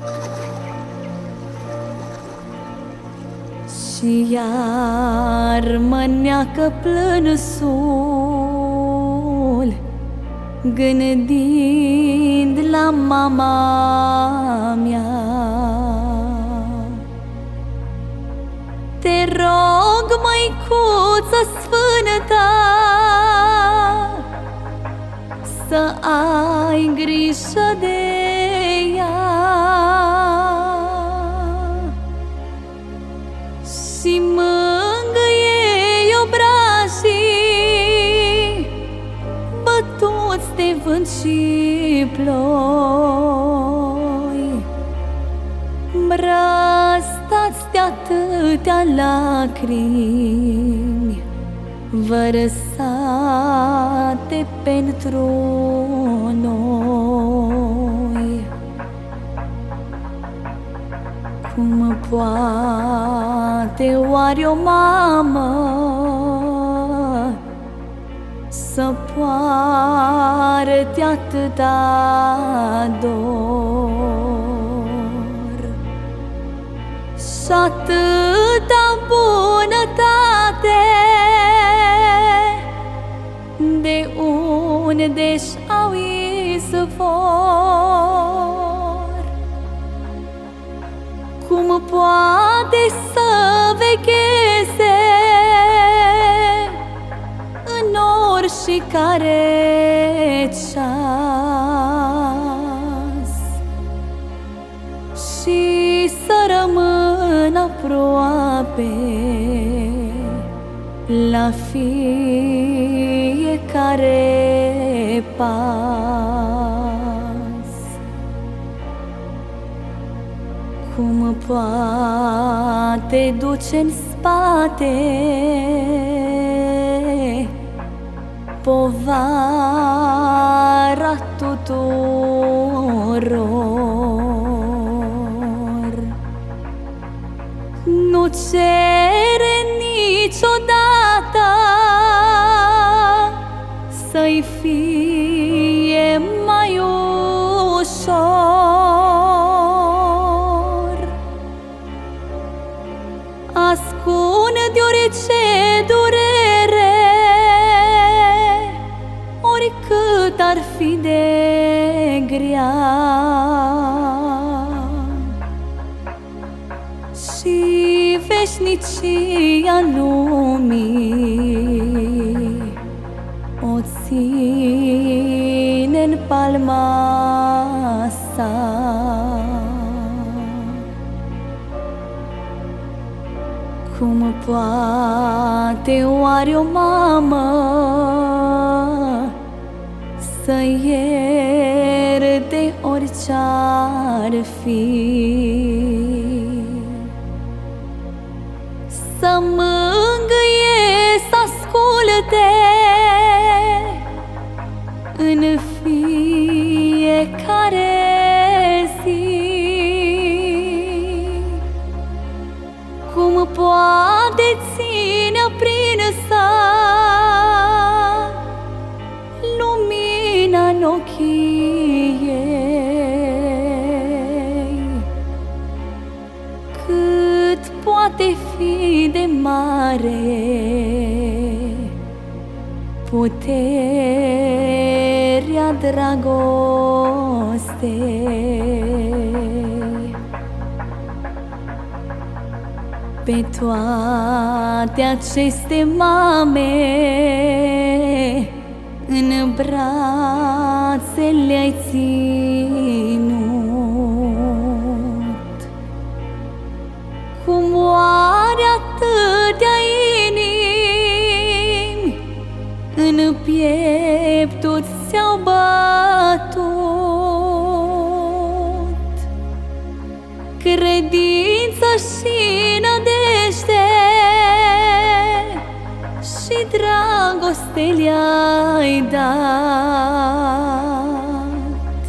Și iar mă neacă plânsul, gândind la mama mea. Te rog, măicuță sfântă, să ai grijă de ea și mângâie-i obrajii bătuți de vânt și ploi, îmbrăstați de atâtea lacrimi vărsate pentru noi. Cum poate oare o mamă să poarte atâta dor și atâta bunătate? De unde-și au izvor? Cum poate să vegheze în oricare ceas și să rămână aproape la fiecare pas? Cum poate duce în spate povara tuturor? Nu cere niciodată să-i fie mai ușor. Ascunde orice durere, oricât ar fi de grea, și veșnicia lumii o ține-n palma sa. Cum poate oare o mamă să ierte orice-ar fi, să mângâie, să asculte în fiecare zi? Cum poate ține aprinsă lumina în ochii ei? Cât poate fi de mare puterea dragostei? Pe toate aceste mame în brațe le-ai ținut. Cum oare atâtea inimi în pieptul ți-au bătut? Credință și nădejde și dragoste le-ai dat.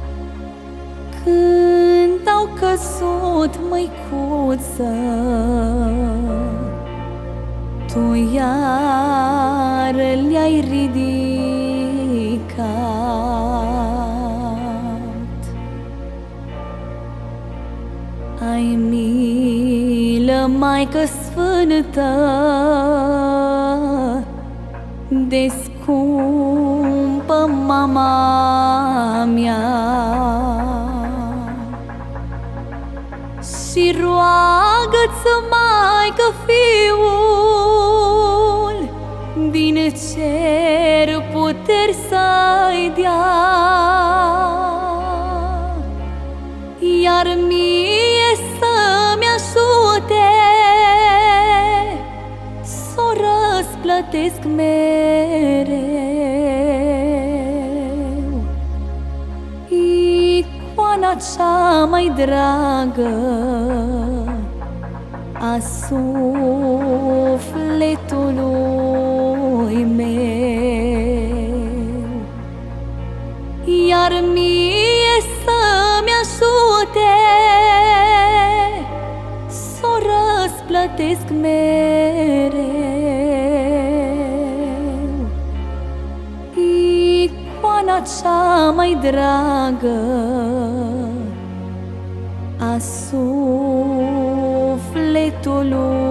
Când au căzut, măicuță, tu iar le-ai ridicat. Maică Sfântă, de scumpă mama mea, și roagă-ți, Maică, Fiul din cer puteri să-i dea, iar mie să-mi ajute s-o răsplătesc mereu. Icoana cea mai dragă a sufletului meu, iar mie să-mi ajute s-o răsplătesc mereu. Icoana cea mai dragă a sufletului